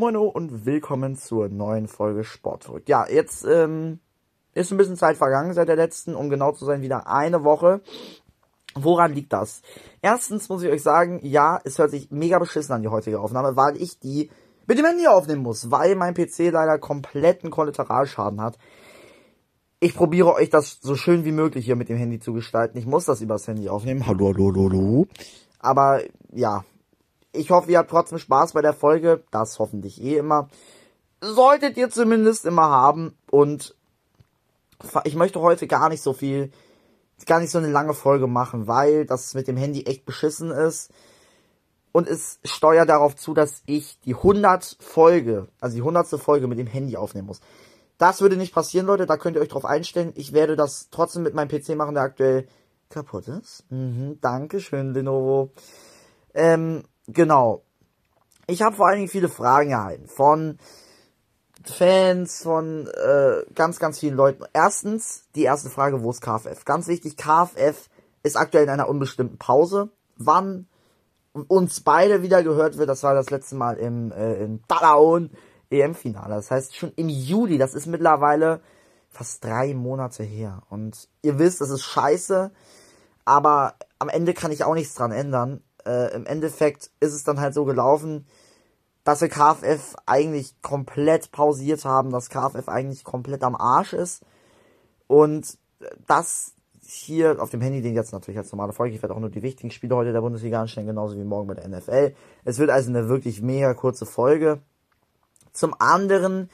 Moino und willkommen zur neuen Folge Sportverrückt. Ja, jetzt ist ein bisschen Zeit vergangen seit der letzten, um genau zu sein, wieder eine Woche. Woran liegt das? Erstens muss ich euch sagen, ja, es hört sich mega beschissen an, die heutige Aufnahme, weil ich die mit dem Handy aufnehmen muss, weil mein PC leider kompletten Kollateralschaden hat. Ich probiere euch das so schön wie möglich hier mit dem Handy zu gestalten. Ich muss das übers Handy aufnehmen. Hallo. Aber ja, ich hoffe, ihr habt trotzdem Spaß bei der Folge. Das hoffentlich immer. Solltet ihr zumindest immer haben. Und ich möchte heute gar nicht so eine lange Folge machen, weil das mit dem Handy echt beschissen ist. Und es steuert darauf zu, dass ich die 100. Folge mit dem Handy aufnehmen muss. Das würde nicht passieren, Leute. Da könnt ihr euch drauf einstellen. Ich werde das trotzdem mit meinem PC machen, der aktuell kaputt ist. Dankeschön, Lenovo. Genau. Ich habe vor allen Dingen viele Fragen erhalten von Fans, von ganz, ganz vielen Leuten. Erstens, die erste Frage, wo ist KFF? Ganz wichtig, KFF ist aktuell in einer unbestimmten Pause. Wann uns beide wieder gehört wird, das war das letzte Mal in Dalaon EM-Finale. Das heißt schon im Juli, das ist mittlerweile fast 3 Monate her. Und ihr wisst, das ist scheiße, aber am Ende kann ich auch nichts dran ändern. Im Endeffekt ist es dann halt so gelaufen, dass wir KFF eigentlich komplett pausiert haben, dass KFF eigentlich komplett am Arsch ist. Und das hier auf dem Handy, den jetzt natürlich als normale Folge, ich werde auch nur die wichtigen Spiele heute der Bundesliga anstellen, genauso wie morgen bei der NFL. Es wird also eine wirklich mega kurze Folge. Zum anderen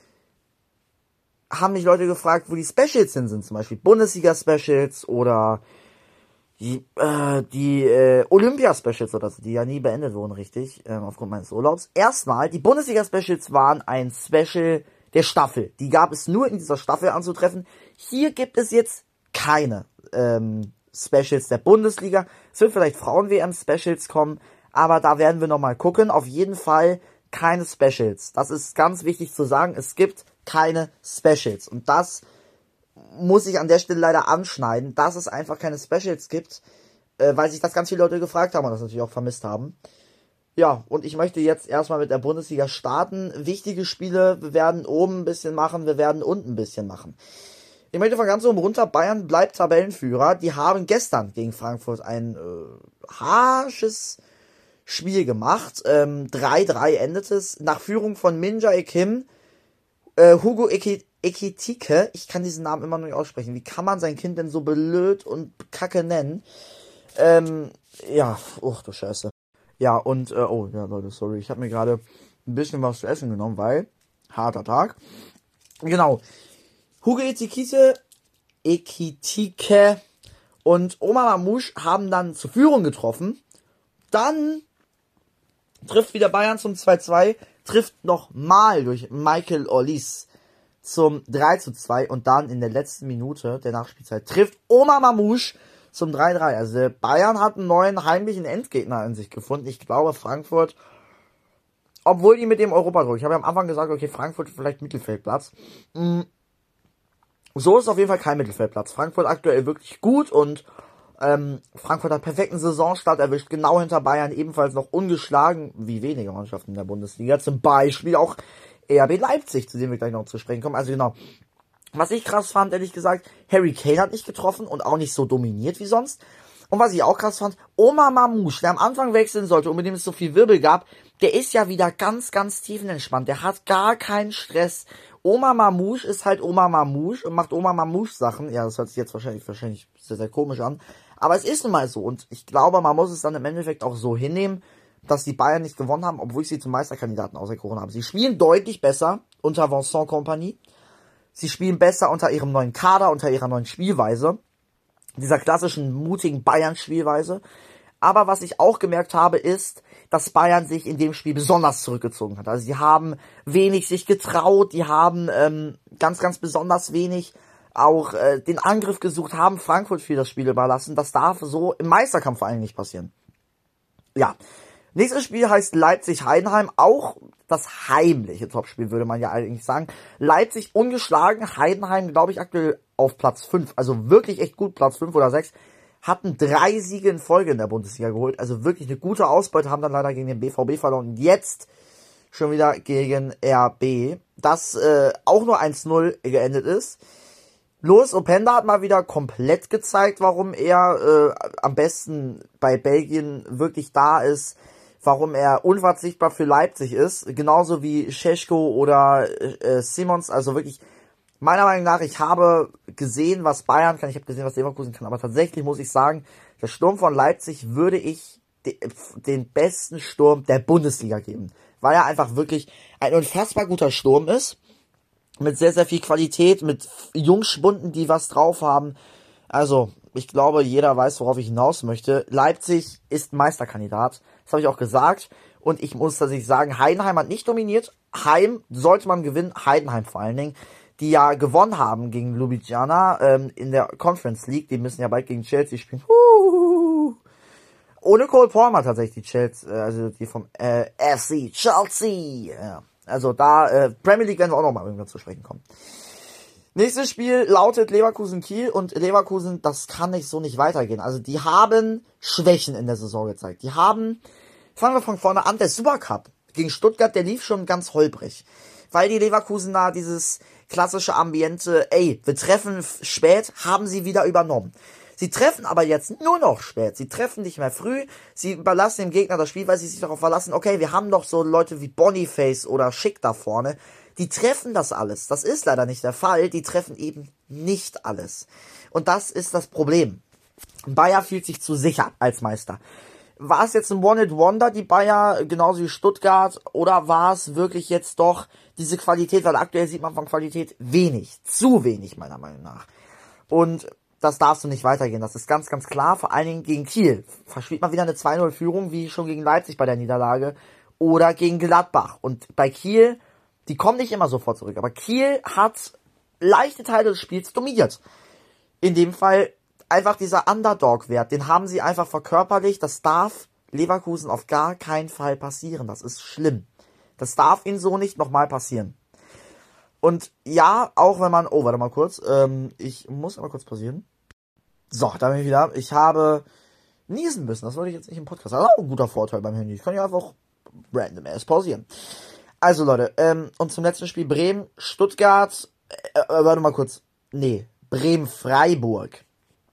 haben mich Leute gefragt, wo die Specials hin sind, zum Beispiel Bundesliga-Specials oder die Olympia-Specials oder so, die ja nie beendet wurden, richtig, aufgrund meines Urlaubs. Erstmal, die Bundesliga-Specials waren ein Special der Staffel. Die gab es nur in dieser Staffel anzutreffen. Hier gibt es jetzt keine Specials der Bundesliga. Es wird vielleicht Frauen-WM-Specials kommen, aber da werden wir nochmal gucken. Auf jeden Fall keine Specials. Das ist ganz wichtig zu sagen. Es gibt keine Specials. Und das muss ich an der Stelle leider anschneiden, dass es einfach keine Specials gibt, weil sich das ganz viele Leute gefragt haben und das natürlich auch vermisst haben. Ja, und ich möchte jetzt erstmal mit der Bundesliga starten. Wichtige Spiele, wir werden oben ein bisschen machen, wir werden unten ein bisschen machen. Ich möchte von ganz oben runter, Bayern bleibt Tabellenführer. Die haben gestern gegen Frankfurt ein harsches Spiel gemacht. 3-3 endet es. Nach Führung von Min-Jae Kim, Hugo Ekitike, ich kann diesen Namen immer noch nicht aussprechen. Wie kann man sein Kind denn so blöd und kacke nennen? Ja, du Scheiße. Ja, und, Leute, sorry. Ich habe mir gerade ein bisschen was zu essen genommen, weil harter Tag. Genau. Hugo Ekitike und Omar Mamouche haben dann zur Führung getroffen. Dann trifft wieder Bayern zum 2-2, trifft nochmal durch Michael Olise zum 3-2 und dann in der letzten Minute der Nachspielzeit trifft Omar Mamouche zum 3-3. Also Bayern hat einen neuen heimlichen Endgegner in sich gefunden. Ich glaube Frankfurt, obwohl die mit dem Europa-Druck, ich habe ja am Anfang gesagt, okay, Frankfurt vielleicht Mittelfeldplatz. So ist auf jeden Fall kein Mittelfeldplatz. Frankfurt aktuell wirklich gut und Frankfurt hat perfekten Saisonstart erwischt, genau hinter Bayern, ebenfalls noch ungeschlagen, wie wenige Mannschaften in der Bundesliga, zum Beispiel auch RB Leipzig, zu dem wir gleich noch zu sprechen kommen. Also genau, was ich krass fand, ehrlich gesagt, Harry Kane hat nicht getroffen und auch nicht so dominiert wie sonst. Und was ich auch krass fand, Omar Mamouche, der am Anfang wechseln sollte und mit dem es so viel Wirbel gab, der ist ja wieder ganz, ganz tiefenentspannt, der hat gar keinen Stress. Omar Mamouche ist halt Omar Mamouche und macht Omar Mamouche Sachen. Ja, das hört sich jetzt wahrscheinlich sehr, sehr komisch an. Aber es ist nun mal so. Und ich glaube, man muss es dann im Endeffekt auch so hinnehmen, dass die Bayern nicht gewonnen haben, obwohl ich sie zum Meisterkandidaten auserkoren habe. Sie spielen deutlich besser unter Vincent Kompany. Sie spielen besser unter ihrem neuen Kader, unter ihrer neuen Spielweise. Dieser klassischen, mutigen Bayern-Spielweise. Aber was ich auch gemerkt habe, ist, dass Bayern sich in dem Spiel besonders zurückgezogen hat. Also sie haben wenig sich getraut, die haben ganz, ganz besonders wenig auch den Angriff gesucht, haben Frankfurt für das Spiel überlassen. Das darf so im Meisterkampf vor allem nicht passieren. Ja, nächstes Spiel heißt Leipzig-Heidenheim, auch das heimliche Topspiel, würde man ja eigentlich sagen. Leipzig ungeschlagen, Heidenheim, glaube ich, aktuell auf Platz 5, also wirklich echt gut, Platz 5 oder 6. Hatten 3 Siege in Folge in der Bundesliga geholt, also wirklich eine gute Ausbeute, haben dann leider gegen den BVB verloren. Und jetzt schon wieder gegen RB, das auch nur 1-0 geendet ist. Loris Openda hat mal wieder komplett gezeigt, warum er am besten bei Belgien wirklich da ist, warum er unverzichtbar für Leipzig ist, genauso wie Šeško oder Simons, also wirklich, meiner Meinung nach, ich habe gesehen, was Bayern kann, ich habe gesehen, was Leverkusen kann, aber tatsächlich muss ich sagen, der Sturm von Leipzig würde ich den besten Sturm der Bundesliga geben, weil er einfach wirklich ein unfassbar guter Sturm ist, mit sehr, sehr viel Qualität, mit Jungspunden, die was drauf haben. Also, ich glaube, jeder weiß, worauf ich hinaus möchte. Leipzig ist Meisterkandidat. Das habe ich auch gesagt. Und ich muss tatsächlich sagen, Heidenheim hat nicht dominiert. Heim sollte man gewinnen. Heidenheim vor allen Dingen. Die ja gewonnen haben gegen Ljubljana in der Conference League. Die müssen ja bald gegen Chelsea spielen. Ohne Cole Palmer tatsächlich, die Chelsea, also die vom FC Chelsea. Ja. Also da, Premier League werden wir auch noch mal irgendwann zu sprechen kommen. Nächstes Spiel lautet Leverkusen-Kiel und Leverkusen, das kann nicht so nicht weitergehen. Also die haben Schwächen in der Saison gezeigt. Die haben, fangen wir von vorne an, der Supercup gegen Stuttgart, der lief schon ganz holprig. Weil die Leverkusener dieses klassische Ambiente, ey, wir treffen spät, haben sie wieder übernommen. Sie treffen aber jetzt nur noch spät. Sie treffen nicht mehr früh. Sie überlassen dem Gegner das Spiel, weil sie sich darauf verlassen, okay, wir haben doch so Leute wie Boniface oder Schick da vorne. Die treffen das alles. Das ist leider nicht der Fall. Die treffen eben nicht alles. Und das ist das Problem. Bayer fühlt sich zu sicher als Meister. War es jetzt ein One-Hit-Wonder, die Bayer, genauso wie Stuttgart, oder war es wirklich jetzt doch diese Qualität, weil aktuell sieht man von Qualität wenig. Zu wenig, meiner Meinung nach. Und das darfst du nicht weitergehen, das ist ganz, ganz klar, vor allen Dingen gegen Kiel. Verspielt man wieder eine 2-0-Führung, wie schon gegen Leipzig bei der Niederlage, oder gegen Gladbach. Und bei Kiel, die kommen nicht immer sofort zurück, aber Kiel hat leichte Teile des Spiels dominiert. In dem Fall einfach dieser Underdog-Wert, den haben sie einfach verkörperlicht, das darf Leverkusen auf gar keinen Fall passieren, das ist schlimm. Das darf ihnen so nicht nochmal passieren. Und ja, auch wenn man, oh, warte mal kurz, ich muss aber kurz pausieren. So, da bin ich wieder. Ich habe niesen müssen, das wollte ich jetzt nicht im Podcast. Das ist auch ein guter Vorteil beim Handy. Ich kann ja einfach random erst pausieren. Also Leute, und zum letzten Spiel Bremen, Stuttgart, warte mal kurz, nee, Bremen-Freiburg.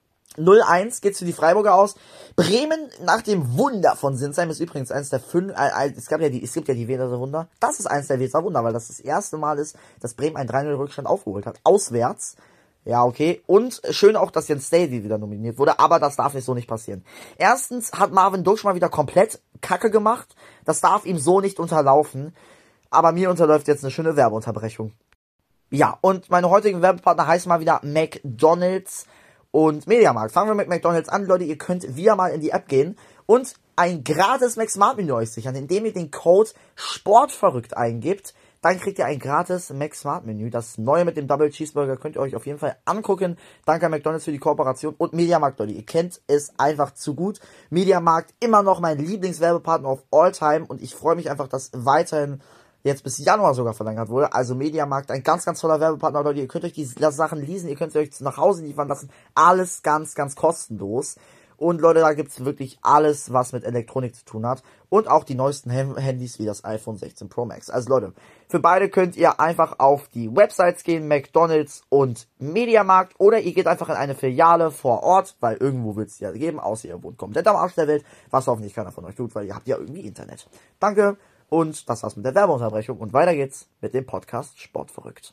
0-1 geht's für die Freiburger aus. Bremen nach dem Wunder von Sinsheim ist übrigens eins der 5, es gibt ja die Weser Wunder. Das ist eins der Weser Wunder, weil das erste Mal ist, dass Bremen einen 3-0 Rückstand aufgeholt hat. Auswärts. Ja, okay. Und schön auch, dass Jens Stady wieder nominiert wurde, aber das darf nicht so nicht passieren. Erstens hat Marvin Duksch mal wieder komplett Kacke gemacht. Das darf ihm so nicht unterlaufen. Aber mir unterläuft jetzt eine schöne Werbeunterbrechung. Ja, und meine heutigen Werbepartner heißen mal wieder McDonald's und Mediamarkt. Fangen wir mit McDonald's an, Leute. Ihr könnt wieder mal in die App gehen und ein gratis McSmart-Menü euch sichern, indem ihr den Code SPORTVERRÜCKT eingibt. Dann kriegt ihr ein gratis McSmart-Menü. Das neue mit dem Double Cheeseburger könnt ihr euch auf jeden Fall angucken. Danke an McDonald's für die Kooperation und Mediamarkt, Leute. Ihr kennt es einfach zu gut. Mediamarkt immer noch mein Lieblingswerbepartner of all time und ich freue mich einfach, dass weiterhin jetzt bis Januar sogar verlängert wurde. Also Mediamarkt, ein ganz, ganz toller Werbepartner, Leute. Ihr könnt euch die Sachen leasen, ihr könnt sie euch nach Hause liefern lassen. Alles ganz, ganz kostenlos. Und Leute, da gibt's wirklich alles, was mit Elektronik zu tun hat. Und auch die neuesten Handys wie das iPhone 16 Pro Max. Also Leute, für beide könnt ihr einfach auf die Websites gehen, McDonald's und Mediamarkt. Oder ihr geht einfach in eine Filiale vor Ort, weil irgendwo wird's die ja geben, außer ihr wohnt komplett am Arsch der Welt. Was hoffentlich keiner von euch tut, weil ihr habt ja irgendwie Internet. Danke. Und das war's mit der Werbeunterbrechung. Und weiter geht's mit dem Podcast Sportverrückt.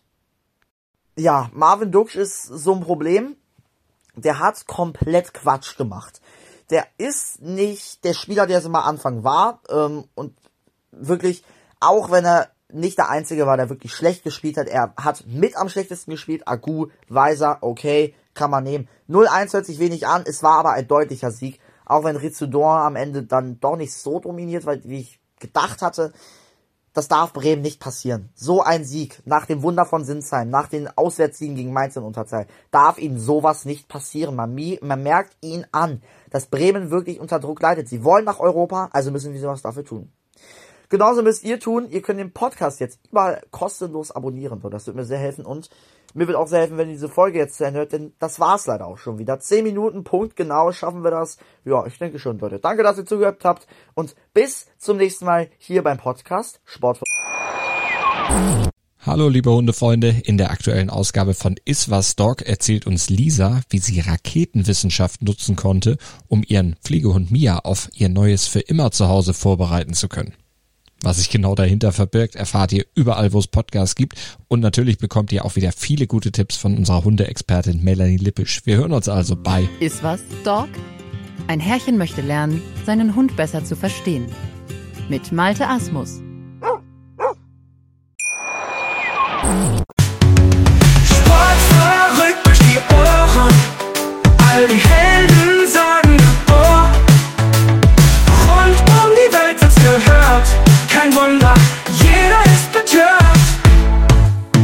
Ja, Marvin Duksch ist so ein Problem. Der hat komplett Quatsch gemacht. Der ist nicht der Spieler, der es immer Anfang war. Und wirklich, auch wenn er nicht der Einzige war, der wirklich schlecht gespielt hat. Er hat mit am schlechtesten gespielt. Agu, Weiser, okay, kann man nehmen. 0-1 hört sich wenig an. Es war aber ein deutlicher Sieg. Auch wenn Rizudor am Ende dann doch nicht so dominiert, weil wie ich gedacht hatte, das darf Bremen nicht passieren. So ein Sieg nach dem Wunder von Sinsheim, nach den Auswärtssiegen gegen Mainz in Unterzahl, darf ihnen sowas nicht passieren. Man merkt ihn an, dass Bremen wirklich unter Druck leidet. Sie wollen nach Europa, also müssen wir sowas dafür tun. Genauso müsst ihr tun, ihr könnt den Podcast jetzt überall kostenlos abonnieren. Das wird mir sehr helfen und mir wird auch sehr helfen, wenn ihr diese Folge jetzt zu Ende hört, denn das war's leider auch schon wieder. 10 Minuten, Punkt genau, schaffen wir das. Ja, ich denke schon, Leute. Danke, dass ihr zugehört habt und bis zum nächsten Mal hier beim Podcast Sport. Hallo liebe Hundefreunde, in der aktuellen Ausgabe von Iswas Dog erzählt uns Lisa, wie sie Raketenwissenschaft nutzen konnte, um ihren Pflegehund Mia auf ihr neues für immer Zuhause vorbereiten zu können. Was sich genau dahinter verbirgt, erfahrt ihr überall, wo es Podcasts gibt, und natürlich bekommt ihr auch wieder viele gute Tipps von unserer Hundeexpertin Melanie Lippisch. Wir hören uns also bei Iswas Dog? Ein Herrchen möchte lernen, seinen Hund besser zu verstehen. Mit Malte Asmus.